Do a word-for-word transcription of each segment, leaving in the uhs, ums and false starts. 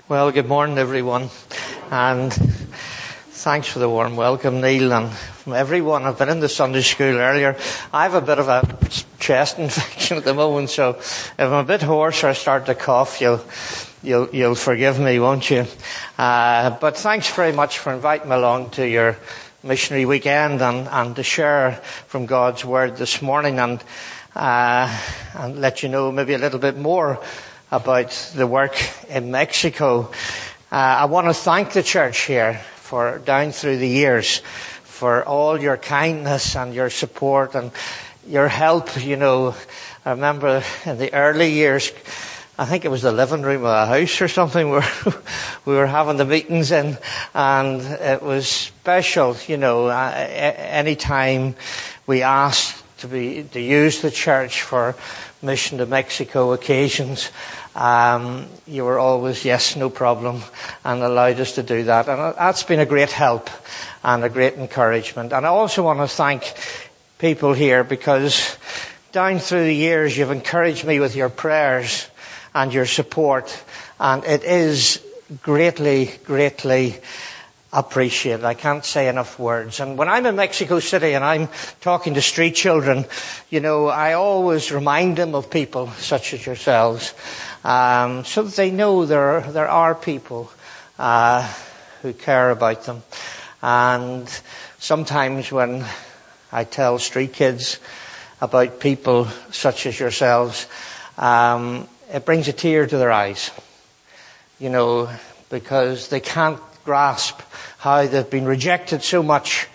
Well, good morning, everyone, and thanks for the warm welcome, Neil, and from everyone. I've been in the Sunday school earlier. I have a bit of a chest infection at the moment, so if I'm a bit hoarse or I start to cough, you'll you'll you'll forgive me, won't you? Uh, but thanks very much for inviting me along to your missionary weekend and, and to share from God's Word this morning and uh, and let you know maybe a little bit more about the work in Mexico. Uh, I want to thank the church here for down through the years for all your kindness and your support and your help. You know, I remember in the early years, I think it was the living room of a house or something where we were having the meetings in, and it was special. You know, uh, any time we asked to be to use the church for mission to Mexico occasions, um, you were always, yes, no problem, and allowed us to do that. And that's been a great help and a great encouragement. And I also want to thank people here because down through the years you've encouraged me with your prayers and your support, and it is greatly, greatly appreciated. I can't say enough words. And when I'm in Mexico City and I'm talking to street children, you know, I always remind them of people such as yourselves, um, so that they know there are, there are people uh, who care about them. And sometimes when I tell street kids about people such as yourselves, um, it brings a tear to their eyes, you know, because they can't grasp how they've been rejected so much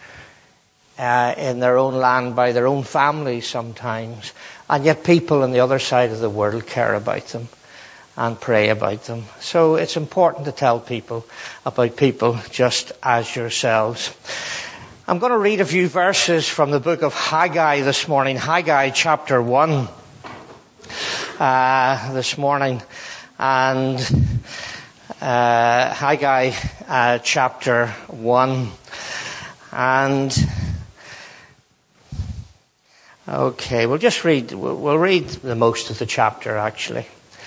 uh, in their own land by their own families sometimes, and yet people on the other side of the world care about them and pray about them. So it's important to tell people about people just as yourselves. I'm going to read a few verses from the book of Haggai this morning, Haggai chapter one uh, this morning, and Uh, Haggai uh, chapter one, and okay, we'll just read. We'll, we'll read the most of the chapter actually.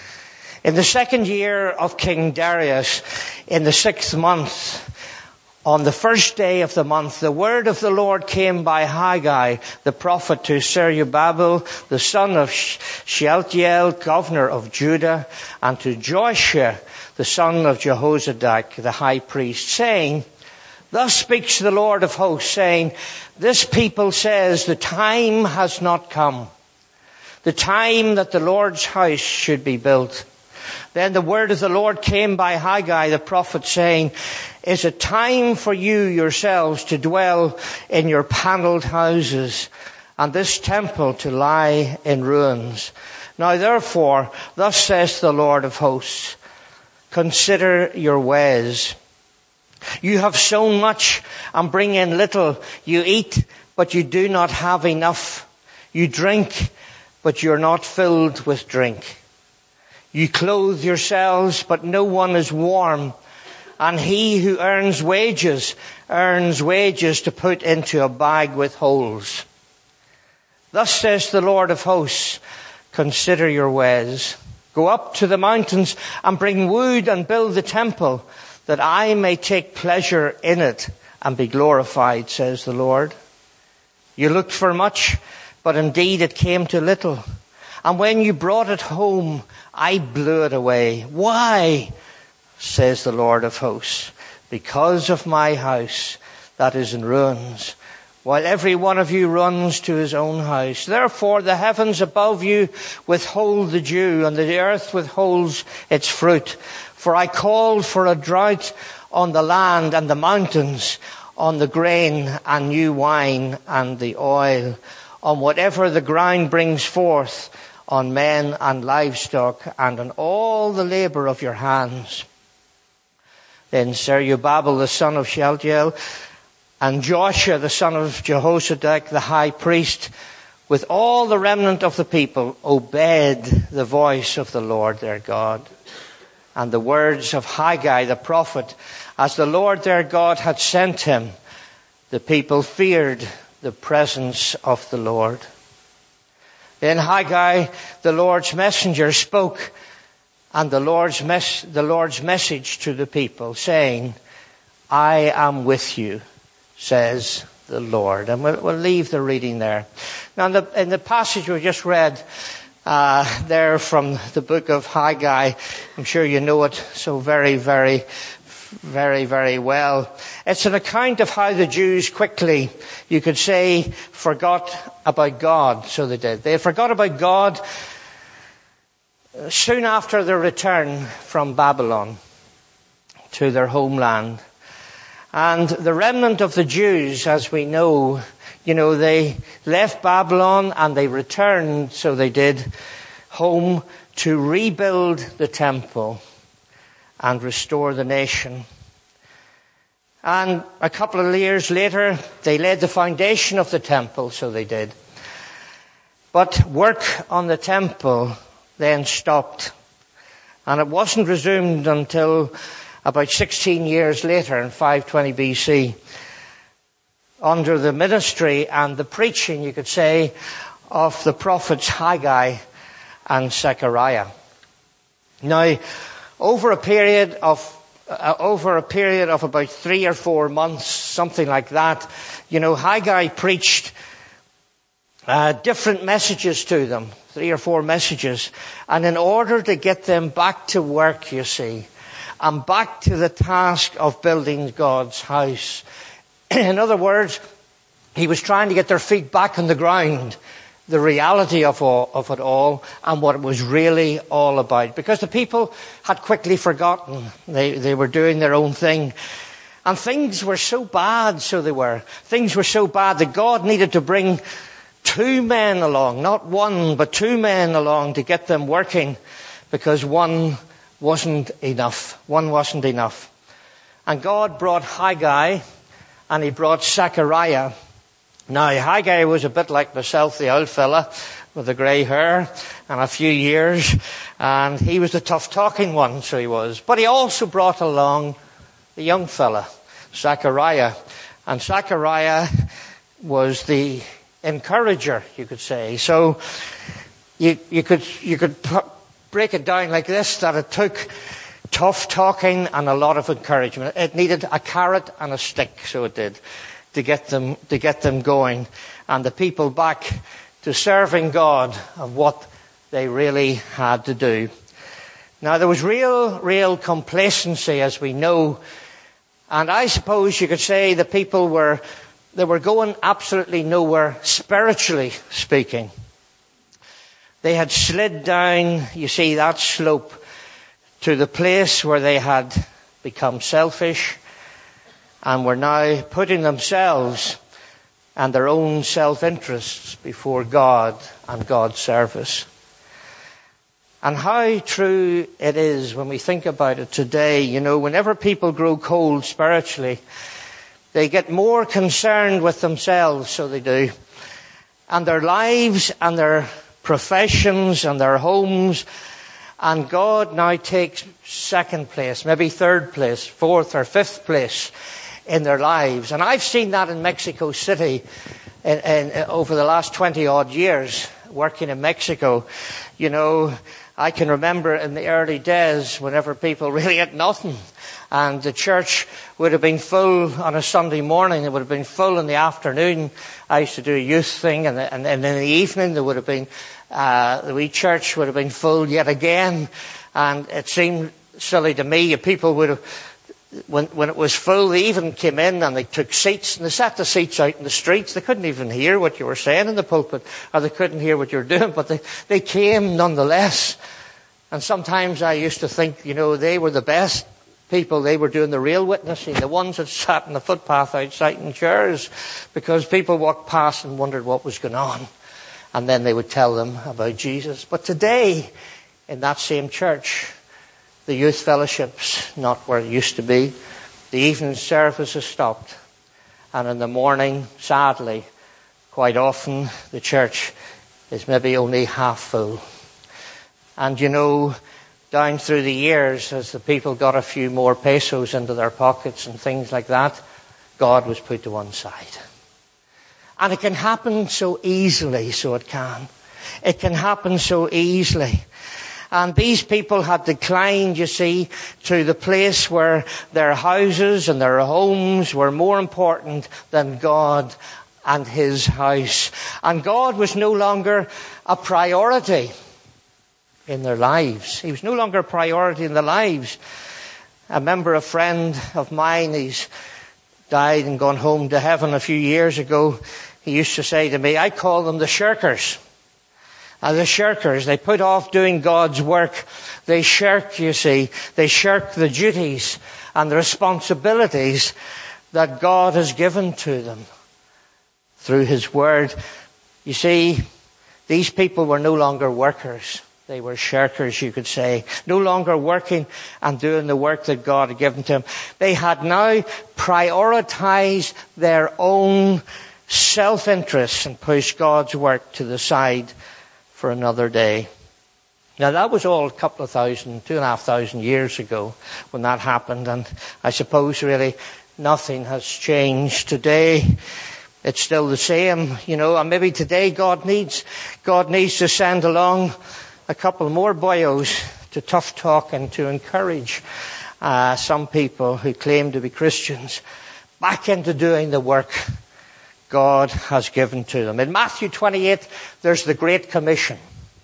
In the second year of King Darius, in the sixth month, on the first day of the month, the word of the Lord came by Haggai, the prophet, to Zerubbabel, the son of Shealtiel, governor of Judah, and to Joshua, the son of Jehozadak, the high priest, saying, Thus speaks the Lord of hosts, saying, This people says, the time has not come, the time that the Lord's house should be built. Then the word of the Lord came by Haggai the prophet, saying, Is it time for you yourselves to dwell in your panelled houses, and this temple to lie in ruins? Now therefore, thus says the Lord of hosts, Consider your ways. You have sown much and bring in little. You eat, but you do not have enough. You drink, but you're not filled with drink. You clothe yourselves, but no one is warm. And he who earns wages, earns wages to put into a bag with holes. Thus says the Lord of hosts, Consider your ways. Go up to the mountains and bring wood and build the temple, that I may take pleasure in it and be glorified, says the Lord. You looked for much, but indeed it came to little. And when you brought it home, I blew it away. Why, says the Lord of hosts? Because of my house that is in ruins, while every one of you runs to his own house. Therefore the heavens above you withhold the dew, and the earth withholds its fruit. For I called for a drought on the land and the mountains, on the grain and new wine and the oil, on whatever the ground brings forth, on men and livestock, and on all the labor of your hands. Then Zerubbabel the son of Shealtiel, and Joshua, the son of Jehozadak, the high priest, with all the remnant of the people, obeyed the voice of the Lord their God, and the words of Haggai the prophet, as the Lord their God had sent him. The people feared the presence of the Lord. Then Haggai, the Lord's messenger, spoke and the Lord's, mes- the Lord's message to the people, saying, I am with you, says the Lord. And we'll, we'll leave the reading there. Now, in the, in the passage we just read uh, there from the book of Haggai, I'm sure you know it so very, very, very, very well. It's an account of how the Jews quickly, you could say, forgot about God. So they did. They forgot about God soon after their return from Babylon to their homeland. And the remnant of the Jews, as we know, you know, they left Babylon and they returned, so they did, home to rebuild the temple and restore the nation. And a couple of years later, they laid the foundation of the temple, so they did. But work on the temple then stopped. And it wasn't resumed until about sixteen years later, in five twenty B C, under the ministry and the preaching, you could say, of the prophets Haggai and Zechariah. Now, over a period of uh, over a period of about three or four months, something like that, you know, Haggai preached uh, different messages to them, three or four messages, and in order to get them back to work, you see, and back to the task of building God's house. In other words, he was trying to get their feet back on the ground, the reality of, all, of it all, and what it was really all about. Because the people had quickly forgotten. They, they were doing their own thing. And things were so bad, so they were. Things were so bad that God needed to bring two men along, not one, but two men along to get them working, because one wasn't enough. One wasn't enough. And God brought Haggai, and he brought Zechariah. Now, Haggai was a bit like myself, the old fella, with the grey hair and a few years, and he was the tough-talking one, so he was. But he also brought along the young fella, Zechariah. And Zechariah was the encourager, you could say. So you, you could you could break it down like this, that it took tough talking and a lot of encouragement. It needed a carrot and a stick, so it did, to get them to get them going, and the people back to serving God of what they really had to do. Now, there was real, real complacency, as we know, and I suppose you could say the people were they were going absolutely nowhere, spiritually speaking. They had slid down, you see, that slope to the place where they had become selfish and were now putting themselves and their own self-interests before God and God's service. And how true it is when we think about it today. You know, whenever people grow cold spiritually, they get more concerned with themselves, so they do, and their lives and their professions and their homes, and God now takes second place, maybe third place, fourth or fifth place in their lives. And I've seen that in Mexico City in, in, over the last twenty odd years, working in Mexico. You know, I can remember in the early days whenever people really had nothing, and the church would have been full on a Sunday morning. It would have been full in the afternoon. I used to do a youth thing, and, and, and in the evening there would have been, uh, the wee church would have been full yet again. And it seemed silly to me. People would have, when, when it was full, they even came in and they took seats, and they sat the seats out in the streets. They couldn't even hear what you were saying in the pulpit, or they couldn't hear what you were doing, but they, they came nonetheless. And sometimes I used to think, you know, they were the best people. They were doing the real witnessing, the ones that sat in the footpath outside in chairs, because people walked past and wondered what was going on. And then they would tell them about Jesus. But today, in that same church, the youth fellowship's not where it used to be. The evening service has stopped. And in the morning, sadly, quite often, the church is maybe only half full. And you know, down through the years, as the people got a few more pesos into their pockets and things like that, God was put to one side. And it can happen so easily, so it can. It can happen so easily. And these people had declined, you see, to the place where their houses and their homes were more important than God and his house. And God was no longer a priority in their lives. He was no longer a priority in their lives. I remember a friend of mine, he's died and gone home to heaven a few years ago. He used to say to me, I call them the shirkers. And the shirkers, they put off doing God's work. They shirk, you see, they shirk the duties and the responsibilities that God has given to them through his word. You see, these people were no longer workers. They were shirkers, you could say. No longer working and doing the work that God had given to them. They had now prioritized their own self-interest and pushed God's work to the side for another day. Now that was all a couple of thousand, two and a half thousand years ago when that happened. And I suppose really nothing has changed today. It's still the same, you know, and maybe today God needs, God needs to send along a couple more boyos to tough talk and to encourage uh, some people who claim to be Christians back into doing the work God has given to them. In Matthew twenty-eight, there's the Great Commission.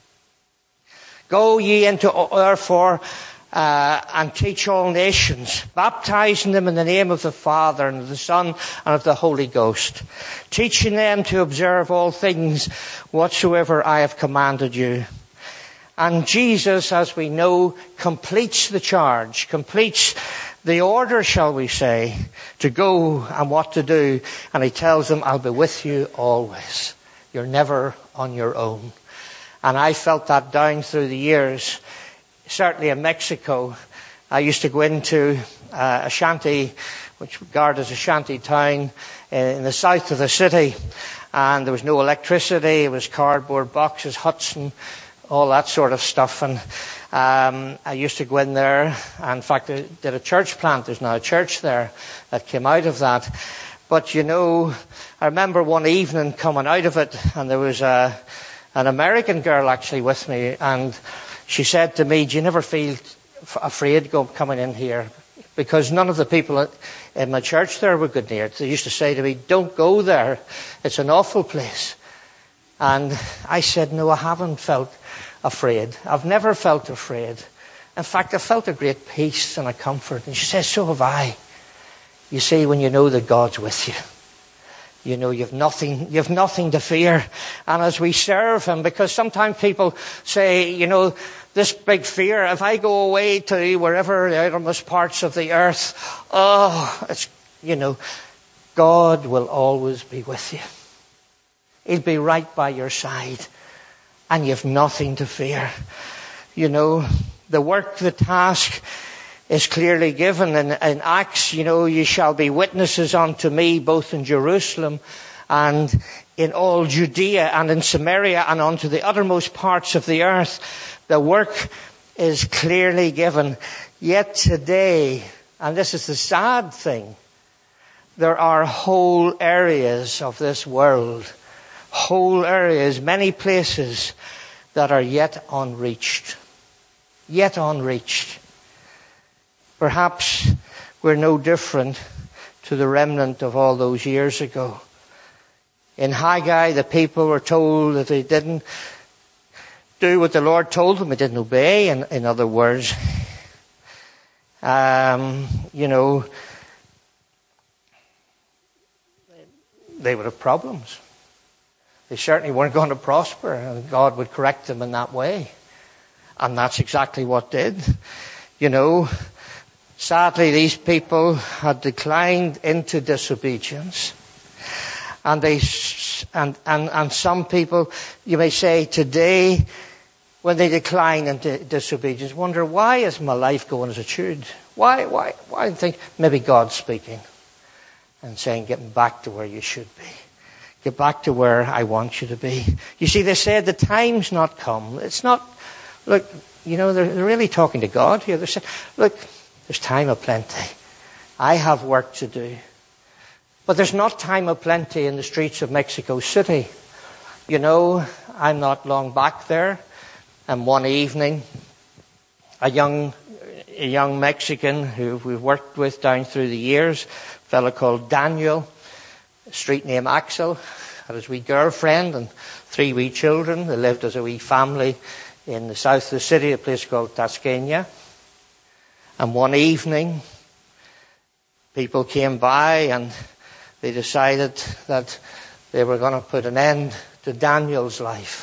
Go ye into therefore uh, and teach all nations, baptizing them in the name of the Father and of the Son and of the Holy Ghost, teaching them to observe all things whatsoever I have commanded you. And Jesus, as we know, completes the charge, completes the order, shall we say, to go and what to do. And he tells them, I'll be with you always. You're never on your own. And I felt that down through the years. Certainly in Mexico, I used to go into uh, a shanty, which was regarded as a shanty town in the south of the city. And there was no electricity. It was cardboard boxes, huts and all that sort of stuff. And um, I used to go in there. And in fact, I did a church plant. There's now a church there that came out of that. But, you know, I remember one evening coming out of it, and there was a, an American girl actually with me. And she said to me, do you never feel afraid go coming in here? Because none of the people in my church there were good near it. They used to say to me, don't go there. It's an awful place. And I said, no, I haven't felt afraid. I've never felt afraid. In fact, I felt a great peace and a comfort. And she says, so have I. You see, when you know that God's with you, you know you've nothing, you've nothing to fear. And as we serve him, because sometimes people say, you know, this big fear, if I go away to wherever the outermost parts of the earth, oh, it's, you know, God will always be with you. He'll be right by your side. And you've nothing to fear. You know, the work, the task is clearly given in, in Acts. You know, you shall be witnesses unto me both in Jerusalem and in all Judea and in Samaria and unto the uttermost parts of the earth. The work is clearly given. Yet today, and this is the sad thing, there are whole areas of this world, whole areas, many places that are yet unreached. Yet unreached. Perhaps we're no different to the remnant of all those years ago. In Haggai, the people were told that they didn't do what the Lord told them. They didn't obey, in, in other words. Um, you know, they would have problems. They certainly weren't going to prosper, and God would correct them in that way. And that's exactly what did. You know, sadly, these people had declined into disobedience. And they, and, and, and some people, you may say today, when they decline into disobedience, wonder, why is my life going as it should? Why, why, why think maybe God's speaking and saying, get back to where you should be. Get back to where I want you to be. You see, they said the time's not come. It's not, look, you know, they're, they're really talking to God here. They're saying, look, there's time of plenty. I have work to do. But there's not time of plenty in the streets of Mexico City. You know, I'm not long back there. And one evening, a young, a young Mexican who we've worked with down through the years, a fellow called Daniel, street name Axel, had his wee girlfriend and three wee children. They lived as a wee family in the south of the city, a place called Tasqueña. And one evening, people came by and they decided that they were going to put an end to Daniel's life.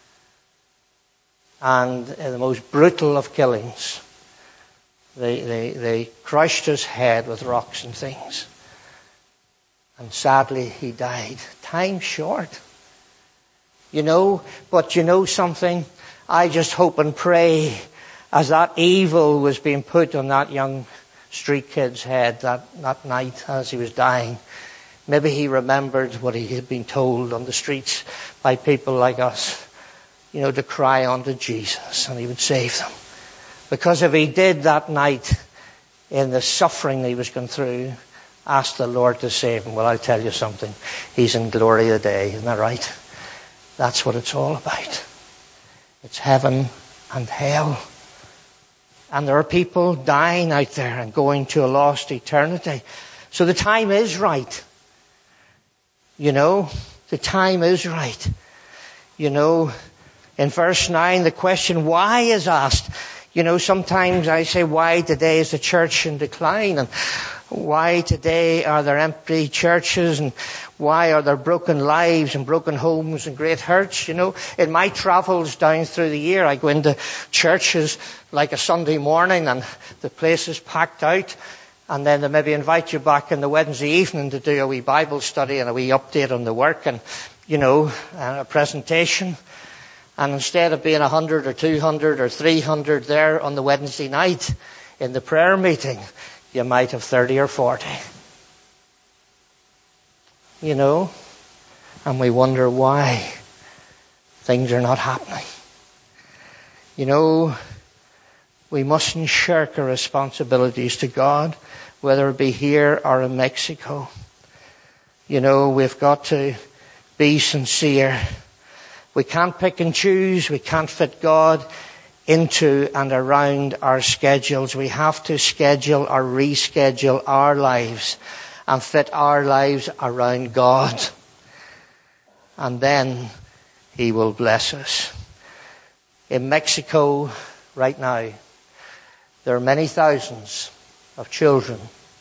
And in the most brutal of killings, they, they, they crushed his head with rocks and things. And sadly, he died. Time short. You know, but you know something? I just hope and pray as that evil was being put on that young street kid's head that, that night as he was dying. Maybe he remembered what he had been told on the streets by people like us. You know, to cry unto Jesus and he would save them. Because if he did that night in the suffering he was going through, ask the Lord to save him. Well, I'll tell you something. He's in glory today. Isn't that right? That's what it's all about. It's heaven and hell. And there are people dying out there and going to a lost eternity. So the time is right. You know, the time is right. You know, in verse nine, the question why is asked. You know, sometimes I say, why today is the church in decline? And why today are there empty churches? And why are there broken lives and broken homes and great hurts? You know, in my travels down through the year, I go into churches like a Sunday morning and the place is packed out. And then they maybe invite you back in the Wednesday evening to do a wee Bible study and a wee update on the work and, you know, a presentation. And instead of being a hundred or two hundred or three hundred there on the Wednesday night in the prayer meeting, you might have thirty or forty. You know? And we wonder why things are not happening. You know, we mustn't shirk our responsibilities to God, whether it be here or in Mexico. You know, we've got to be sincere. We can't pick and choose. We can't fit God into and around our schedules. We have to schedule or reschedule our lives and fit our lives around God. And then He will bless us. In Mexico right now, there are many thousands of children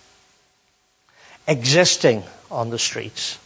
existing on the streets.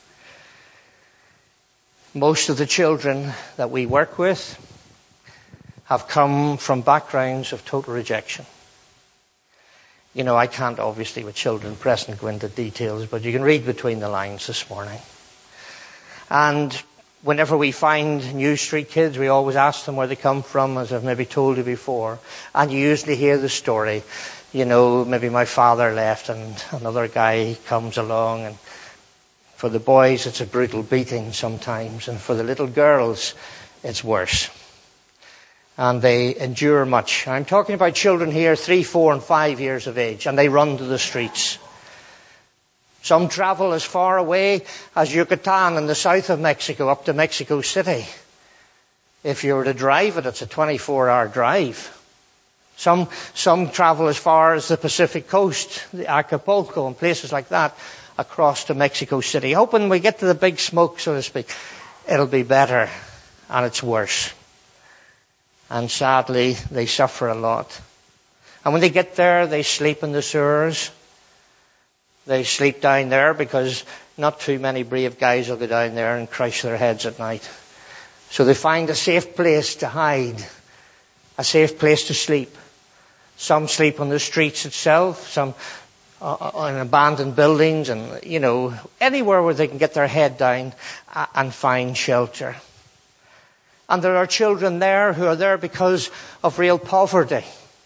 Most of the children that we work with have come from backgrounds of total rejection. You know, I can't obviously with children present go into details, but you can read between the lines this morning. And whenever we find new street kids, we always ask them where they come from, as I've maybe told you before. And you usually hear the story. You know, maybe my father left and another guy comes along, and for the boys, it's a brutal beating sometimes. And for the little girls, it's worse. And they endure much. I'm talking about children here, three, four, and five years of age. And they run to the streets. Some travel as far away as Yucatan in the south of Mexico, up to Mexico City. If you were to drive it, it's a twenty-four hour drive. Some, some travel as far as the Pacific coast, the Acapulco, and places like that, across to Mexico City. Hoping we get to the big smoke, so to speak, it'll be better, and it's worse. And sadly, they suffer a lot. And when they get there, they sleep in the sewers. They sleep down there because not too many brave guys will go down there and crush their heads at night. So they find a safe place to hide, a safe place to sleep. Some sleep on the streets itself, some uh, in abandoned buildings, and, you know, anywhere where they can get their head down and find shelter. And there are children there who are there because of real poverty.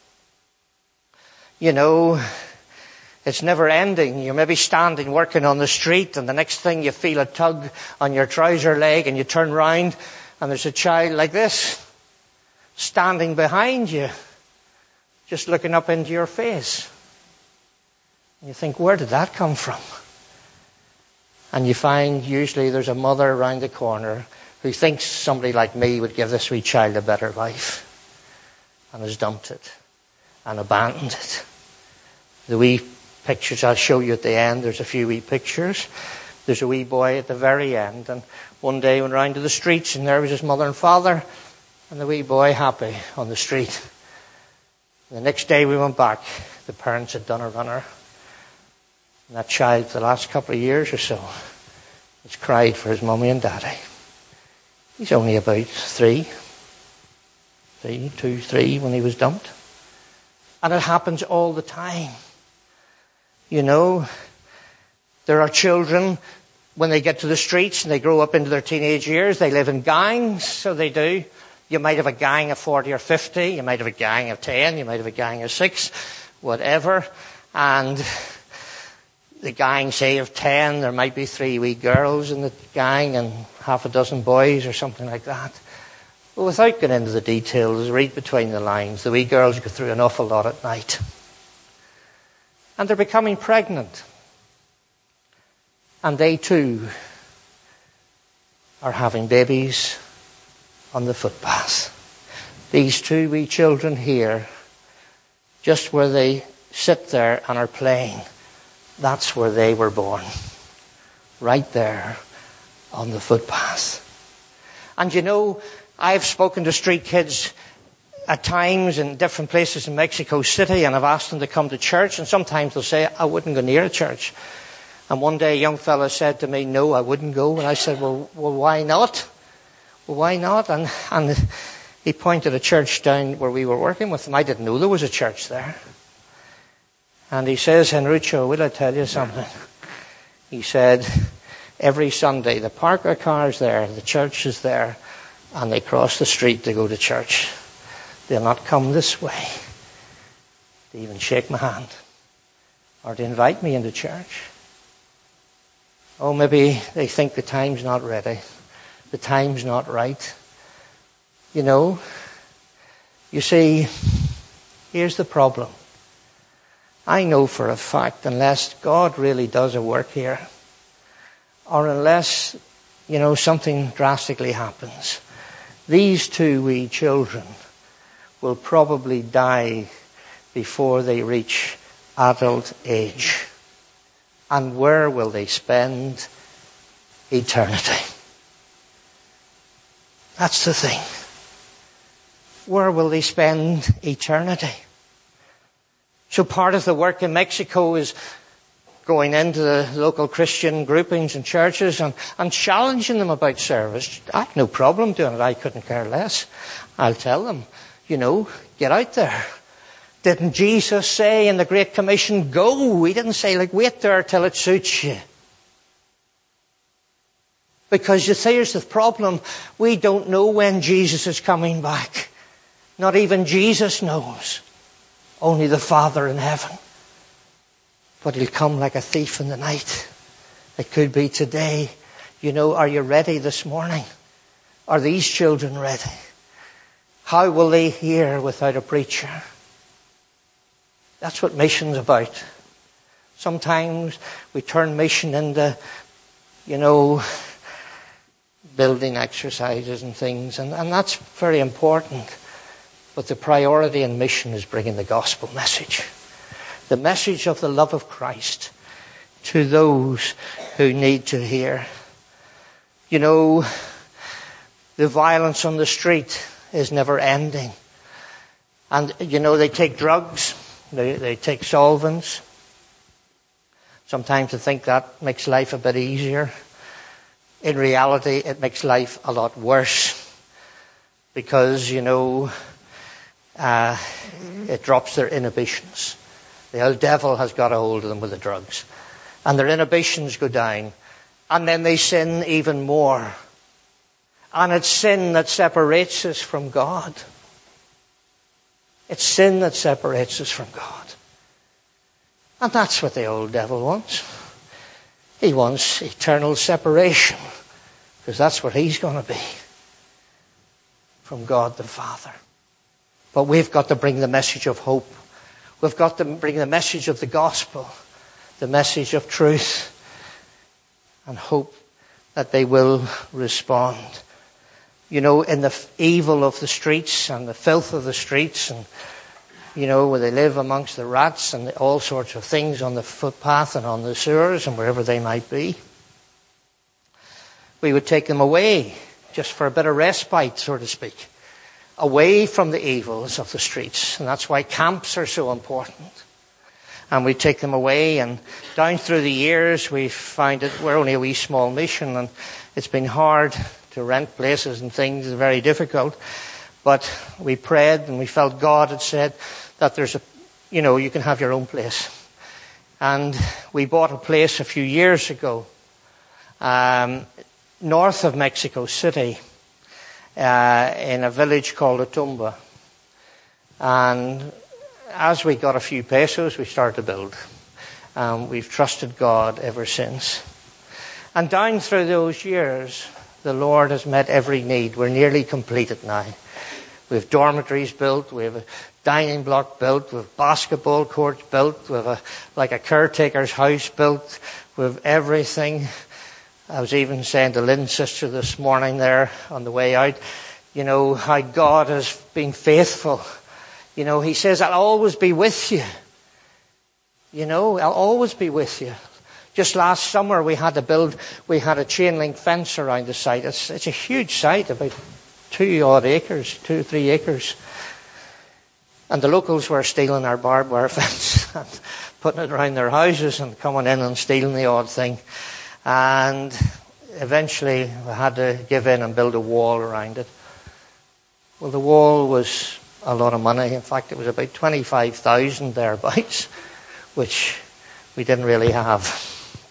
You know, it's never ending. You're maybe standing working on the street, and the next thing you feel a tug on your trouser leg, and you turn round and there's a child like this standing behind you, just looking up into your face. And you think, where did that come from? And you find usually there's a mother around the corner who thinks somebody like me would give this wee child a better life. and has dumped it and abandoned it. The wee pictures I'll show you at the end, there's a few wee pictures. There's a wee boy at the very end, and one day we went round to the streets and there was his mother and father and the wee boy happy on the street. And the next day we went back, the parents had done a runner. And that child for the last couple of years or so has cried for his mummy and daddy. He's only about three, three, two, three when he was dumped. And it happens all the time. You know, there are children, when they get to the streets and they grow up into their teenage years, they live in gangs, so they do. You might have a gang of forty or fifty, you might have a gang of ten, you might have a gang of six, whatever. And the gang, say, of ten, there might be three wee girls in the gang and half a dozen boys or something like that. But without getting into the details, read between the lines. The wee girls go through an awful lot at night. And they're becoming pregnant. And they too are having babies on the footpath. These two wee children here, just where they sit there and are playing, that's where they were born. Right there on the footpath. And you know, I've spoken to street kids at times in different places in Mexico City, and I've asked them to come to church, and sometimes they'll say, I wouldn't go near a church. And one day a young fella said to me, no, I wouldn't go. And I said, well, well why not? Well, why not? And, and he pointed a church down where we were working with him. I didn't know there was a church there. And he says, Henricho, will I tell you something? He said, every Sunday they park their cars there, the church is there, and they cross the street to go to church. They'll not come this way to even shake my hand or to invite me into church. Oh, maybe they think the time's not ready. The time's not right. You know, you see, here's the problem. I know for a fact, unless God really does a work here, or unless, you know, something drastically happens, these two wee children will probably die before they reach adult age. And where will they spend eternity? That's the thing. Where will they spend eternity? So part of the work in Mexico is going into the local Christian groupings and churches and, and challenging them about service. I have no problem doing it. I couldn't care less. I'll tell them, you know, get out there. Didn't Jesus say in the Great Commission, go? He didn't say, like, wait there till it suits you. Because you see, here's the problem. We don't know when Jesus is coming back. Not even Jesus knows. Only the Father in heaven. But he'll come like a thief in the night. It could be today. You know, are you ready this morning? Are these children ready? How will they hear without a preacher? That's what mission's about. Sometimes we turn mission into, you know, building exercises and things, and, and that's very important. But the priority in mission is bringing the gospel message. The message of the love of Christ to those who need to hear. You know, the violence on the street is never ending. And, you know, they take drugs. They, they take solvents. Sometimes I think that makes life a bit easier. In reality, it makes life a lot worse. Because, you know, uh, it drops their inhibitions. The old devil has got a hold of them with the drugs. And their inhibitions go down. And then they sin even more. And it's sin that separates us from God. It's sin that separates us from God. And that's what the old devil wants. He wants eternal separation. Because that's what he's going to be. From God the Father. But we've got to bring the message of hope. We've got to bring the message of the gospel. The message of truth. And hope that they will respond. you know, in the f- evil of the streets and the filth of the streets, and, you know, where they live amongst the rats and all sorts of things on the footpath and on the sewers and wherever they might be. We would take them away just for a bit of respite, so to speak, away from the evils of the streets. And that's why camps are so important. And we take them away, and down through the years we find that we're only a wee small mission, and it's been hard to rent places and things, it's very difficult. But we prayed and we felt God had said that there's a, you know, you can have your own place. And we bought a place a few years ago, um, north of Mexico City, uh, in a village called Otumba. And as we got a few pesos, we started to build. Um, we've trusted God ever since. And down through those years, the Lord has met every need. We're nearly completed now. We have dormitories built, we have a dining block built, we have basketball courts built, we have a, like a caretaker's house built, we have everything. I was even saying to Lynn's sister this morning there on the way out, you know, how God has been faithful. You know, he says, I'll always be with you. You know, I'll always be with you. Just last summer we had to build, we had a chain link fence around the site. It's, it's a huge site, about two odd acres, two or three acres. And the locals were stealing our barbed wire fence and putting it around their houses and coming in and stealing the odd thing. And eventually we had to give in and build a wall around it. Well, the wall was a lot of money. In fact, it was about twenty-five thousand thereabouts, which we didn't really have.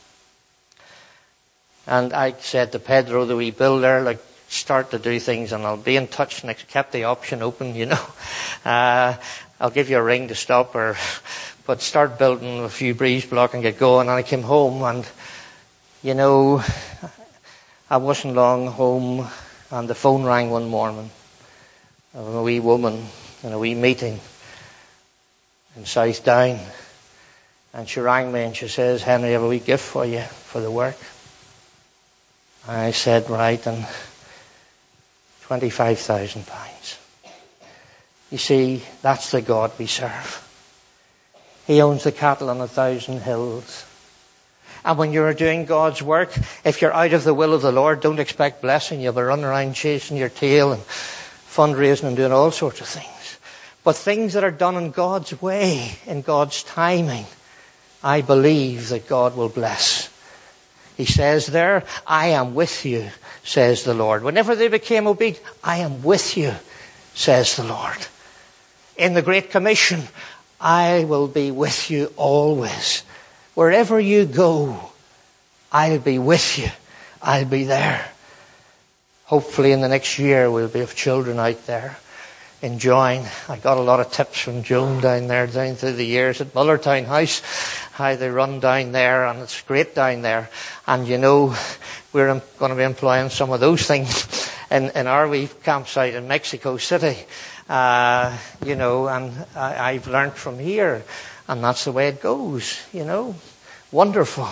And I said to Pedro, the wee builder, like, start to do things and I'll be in touch next. Kept the option open, you know. Uh, I'll give you a ring to stop, or, but start building a few breeze block and get going. And I came home and, you know, I wasn't long home and the phone rang one morning of a wee woman in a wee meeting in South Down. And she rang me and she says, Henry, I have a wee gift for you for the work. And I said, right, and twenty-five thousand pounds. You see, that's the God we serve. He owns the cattle on a thousand hills. And when you're doing God's work, if you're out of the will of the Lord, don't expect blessing. You'll be running around chasing your tail and fundraising and doing all sorts of things. But things that are done in God's way, in God's timing, I believe that God will bless. He says there, I am with you, says the Lord. Whenever they became obedient, I am with you, says the Lord. In the Great Commission, I will be with you always. Wherever you go, I'll be with you. I'll be there. Hopefully in the next year we'll be with children out there enjoying. I got a lot of tips from Joan down there down through the years at Mullertown House, how they run down there, and it's great down there. And you know, we're going to be employing some of those things in, in our wee campsite in Mexico City. Uh, you know, and I, I've learnt from here, and that's the way it goes, you know. Wonderful.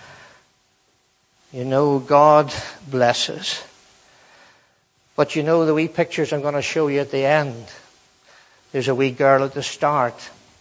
You know, God blesses. But you know, the wee pictures I'm going to show you at the end, there's a wee girl at the start.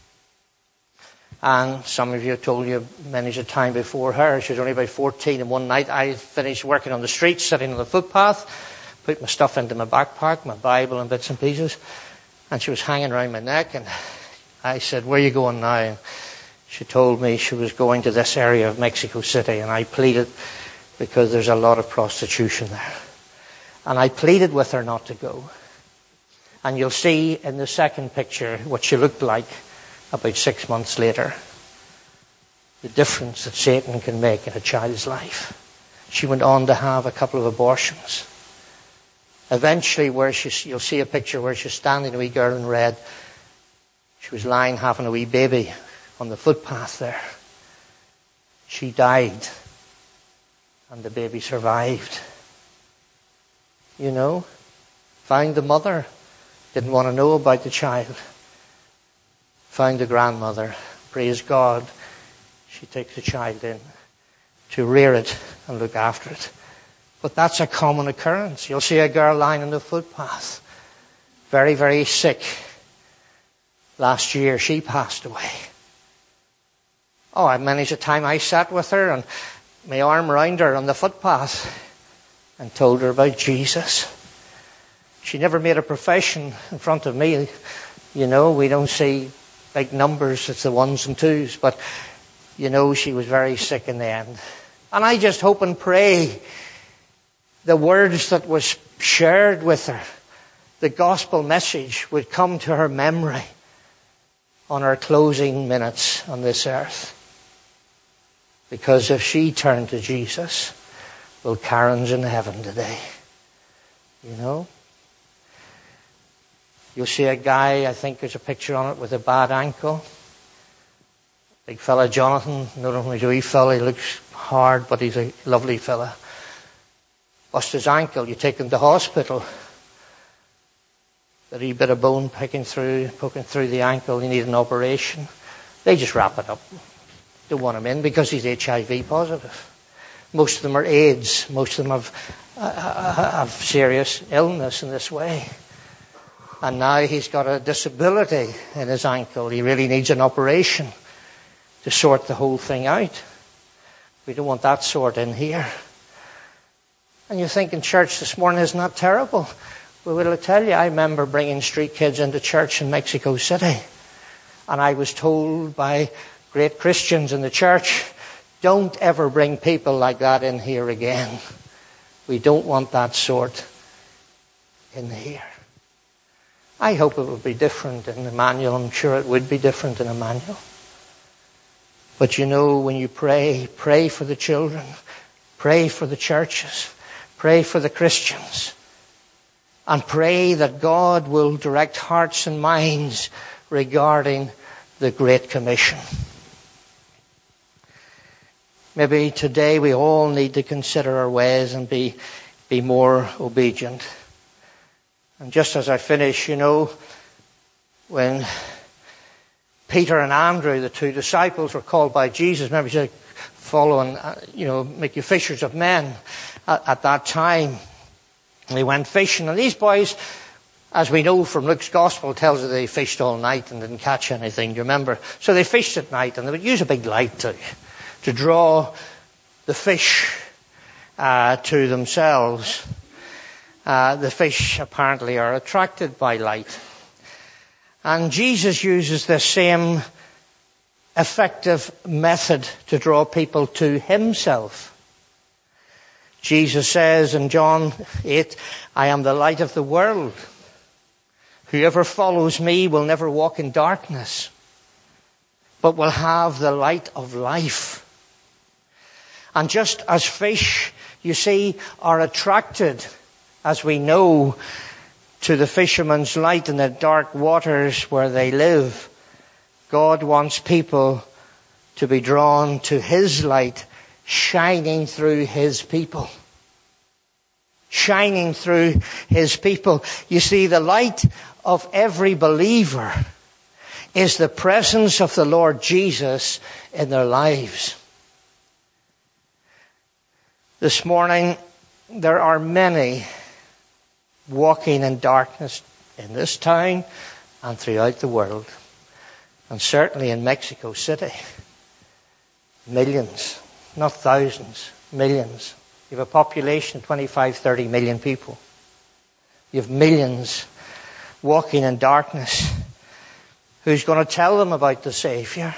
And some of you have told you many's a time before her. She was only about fourteen, and one night I finished working on the street, sitting on the footpath, put my stuff into my backpack, my Bible and bits and pieces, and she was hanging around my neck, and I said, where are you going now? And she told me she was going to this area of Mexico City, and I pleaded because there's a lot of prostitution there. And I pleaded with her not to go. And you'll see in the second picture what she looked like about six months later. The difference that Satan can make in a child's life. She went on to have a couple of abortions. Eventually, where she, you'll see a picture where she's standing, a wee girl in red. She was lying having a wee baby on the footpath there. She died. And the baby survived. You know, found the mother, didn't want to know about the child. Found the grandmother, praise God. She takes the child in to rear it and look after it. But that's a common occurrence. You'll see a girl lying on the footpath, very, very sick. Last year she passed away. Oh, many's the time I sat with her and my arm round her on the footpath and told her about Jesus. She never made a profession in front of me. You know, we don't see big numbers, it's the ones and twos. But, you know, she was very sick in the end. And I just hope and pray the words that was shared with her, the gospel message, would come to her memory on her closing minutes on this earth. Because if she turned to Jesus, well, Karen's in heaven today. You know? You'll see a guy, I think there's a picture on it, with a bad ankle. Big fella, Jonathan, not only a wee fella, he looks hard, but he's a lovely fella. Bust his ankle, you take him to hospital. A wee bit of bone picking through, poking through the ankle, you need an operation. They just wrap it up. Don't want him in because he's H I V positive. Most of them are AIDS. Most of them have, uh, have serious illness in this way. And now he's got a disability in his ankle. He really needs an operation to sort the whole thing out. We don't want that sort in here. And you think in church this morning, isn't that terrible? Well, will I tell you, I remember bringing street kids into church in Mexico City. And I was told by great Christians in the church, don't ever bring people like that in here again. We don't want that sort in here. I hope it will be different in Emmanuel. I'm sure it would be different in Emmanuel. But you know, when you pray, pray for the children. Pray for the churches. Pray for the Christians. And pray that God will direct hearts and minds regarding the Great Commission. Maybe today we all need to consider our ways and be, be more obedient. And just as I finish, you know, when Peter and Andrew, the two disciples, were called by Jesus, remember he said, follow and, you know, make you fishers of men. At, at that time, they went fishing. And these boys, as we know from Luke's Gospel, tells us they fished all night and didn't catch anything. Do you remember? So they fished at night, and they would use a big light to, to draw the fish uh, to themselves. Uh, the fish apparently are attracted by light. And Jesus uses the same effective method to draw people to himself. Jesus says in John eight, I am the light of the world. Whoever follows me will never walk in darkness, but will have the light of life. And just as fish, you see, are attracted, as we know, to the fisherman's light in the dark waters where they live, God wants people to be drawn to his light, shining through his people. Shining through his people. You see, the light of every believer is the presence of the Lord Jesus in their lives. This morning, there are many walking in darkness in this town and throughout the world. And certainly in Mexico City. Millions, not thousands, millions. You have a population of twenty-five, thirty million people. You have millions walking in darkness. Who's going to tell them about the Savior?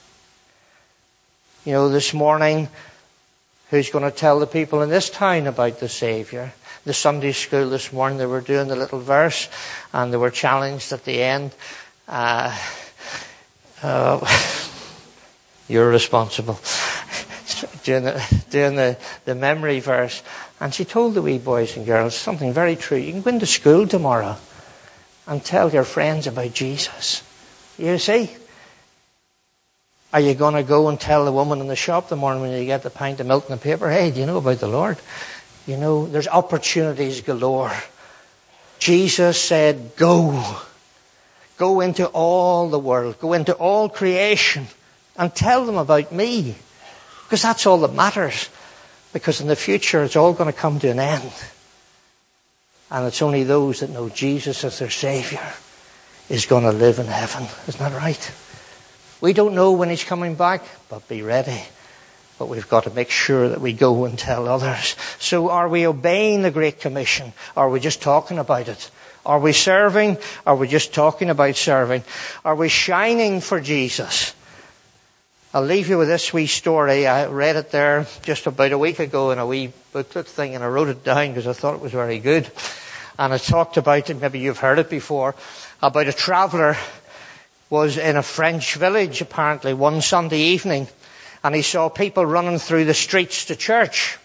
You know, this morning, who's going to tell the people in this town about the Savior? The Sunday school this morning, they were doing the little verse, and they were challenged at the end. Uh, uh, you're responsible. doing the, doing the, the memory verse. And she told the wee boys and girls something very true. You can go into school tomorrow and tell your friends about Jesus. You see? Are you going to go and tell the woman in the shop the morning when you get the pint of milk and the paper, hey, do you know about the Lord? You know, there's opportunities galore. Jesus said, go. Go into all the world. Go into all creation and tell them about me. Because that's all that matters. Because in the future, it's all going to come to an end. And it's only those that know Jesus as their Saviour is going to live in heaven. Isn't that right? We don't know when he's coming back, but be ready. But we've got to make sure that we go and tell others. So are we obeying the Great Commission? Or are we just talking about it? Are we serving? Or are we just talking about serving? Are we shining for Jesus? I'll leave you with this wee story. I read it there just about a week ago in a wee booklet thing, and I wrote it down because I thought it was very good. And I talked about it, maybe you've heard it before, about a traveller was in a French village apparently one Sunday evening, and he saw people running through the streets to church,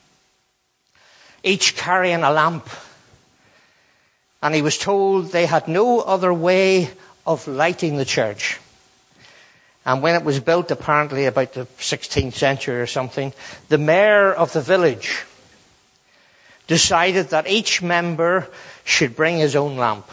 each carrying a lamp. And he was told they had no other way of lighting the church. And when it was built, apparently about the sixteenth century or something, the mayor of the village decided that each member should bring his own lamp.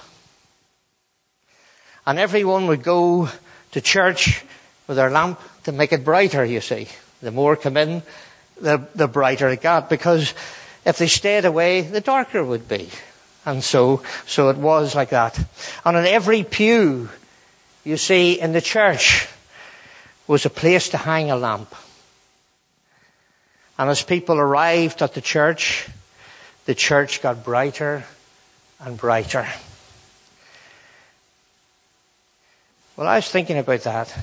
And everyone would go to church with their lamp to make it brighter, you see. The more come in, the, the brighter it got. Because if they stayed away, the darker it would be. And so, so it was like that. And in every pew, you see, in the church, was a place to hang a lamp. And as people arrived at the church, the church got brighter and brighter. Well, I was thinking about that.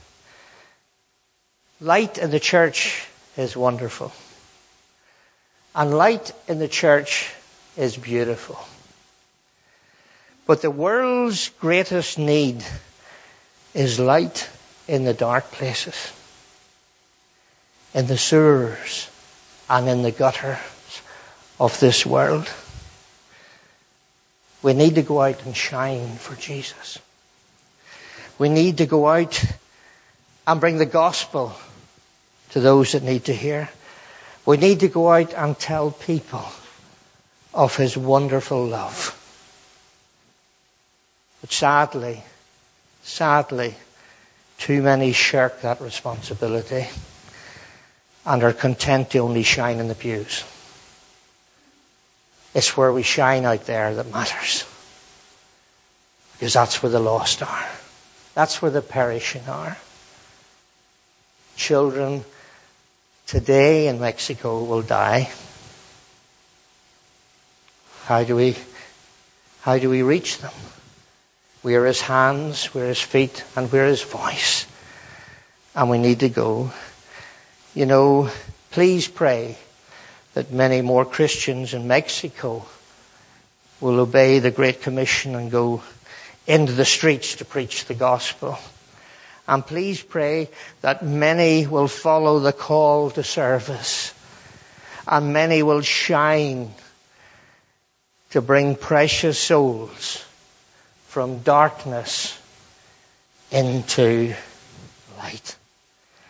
Light in the church is wonderful. And light in the church is beautiful. But the world's greatest need is light in the dark places, in the sewers and in the gutters of this world. We need to go out and shine for Jesus. We need to go out and bring the gospel to those that need to hear. We need to go out and tell people of his wonderful love. But sadly, sadly, too many shirk that responsibility and are content to only shine in the pews. It's where we shine out there that matters. Because that's where the lost are. That's where the perishing are. Children today in Mexico will die. How do we, how do we reach them? We are his hands, we're his feet, and we're his voice. And we need to go. You know, please pray that many more Christians in Mexico will obey the Great Commission and go into the streets to preach the gospel. And please pray that many will follow the call to service. And many will shine to bring precious souls from darkness into light.